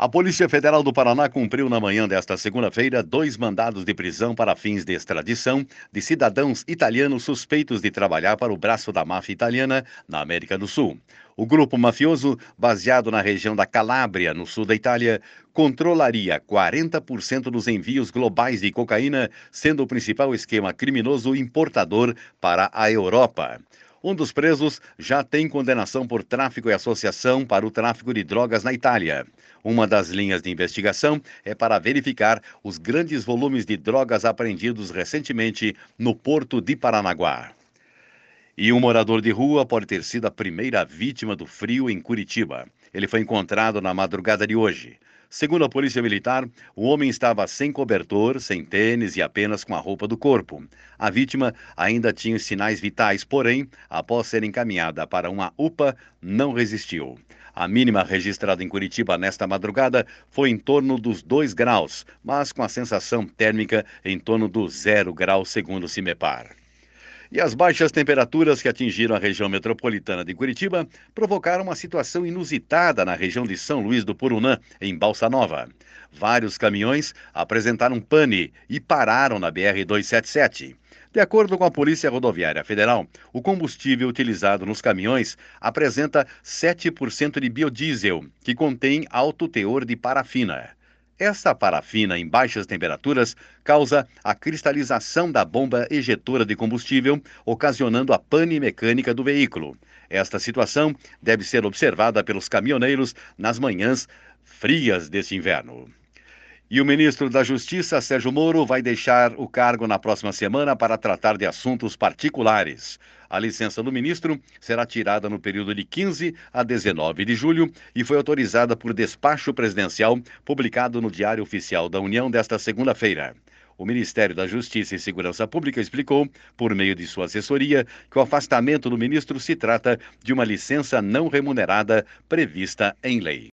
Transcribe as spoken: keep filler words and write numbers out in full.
A Polícia Federal do Paraná cumpriu na manhã desta segunda-feira dois mandados de prisão para fins de extradição de cidadãos italianos suspeitos de trabalhar para o braço da máfia italiana na América do Sul. O grupo mafioso, baseado na região da Calábria, no sul da Itália, controlaria quarenta por cento dos envios globais de cocaína, sendo o principal esquema criminoso importador para a Europa. Um dos presos já tem condenação por tráfico e associação para o tráfico de drogas na Itália. Uma das linhas de investigação é para verificar os grandes volumes de drogas apreendidos recentemente no porto de Paranaguá. E um morador de rua pode ter sido a primeira vítima do frio em Curitiba. Ele foi encontrado na madrugada de hoje. Segundo a Polícia Militar, o homem estava sem cobertor, sem tênis e apenas com a roupa do corpo. A vítima ainda tinha sinais vitais, porém, após ser encaminhada para uma U P A, não resistiu. A mínima registrada em Curitiba nesta madrugada foi em torno dos dois graus, mas com a sensação térmica em torno do zero grau, segundo o CIMEPAR. E as baixas temperaturas que atingiram a região metropolitana de Curitiba provocaram uma situação inusitada na região de São Luís do Purunã, em Balsa Nova. Vários caminhões apresentaram pane e pararam na B R duzentos e setenta e sete. De acordo com a Polícia Rodoviária Federal, o combustível utilizado nos caminhões apresenta sete por cento de biodiesel, que contém alto teor de parafina. Essa parafina em baixas temperaturas causa a cristalização da bomba ejetora de combustível, ocasionando a pane mecânica do veículo. Esta situação deve ser observada pelos caminhoneiros nas manhãs frias deste inverno. E o ministro da Justiça, Sérgio Moro, vai deixar o cargo na próxima semana para tratar de assuntos particulares. A licença do ministro será tirada no período de quinze a dezenove de julho e foi autorizada por despacho presidencial publicado no Diário Oficial da União desta segunda-feira. O Ministério da Justiça e Segurança Pública explicou, por meio de sua assessoria, que o afastamento do ministro se trata de uma licença não remunerada prevista em lei.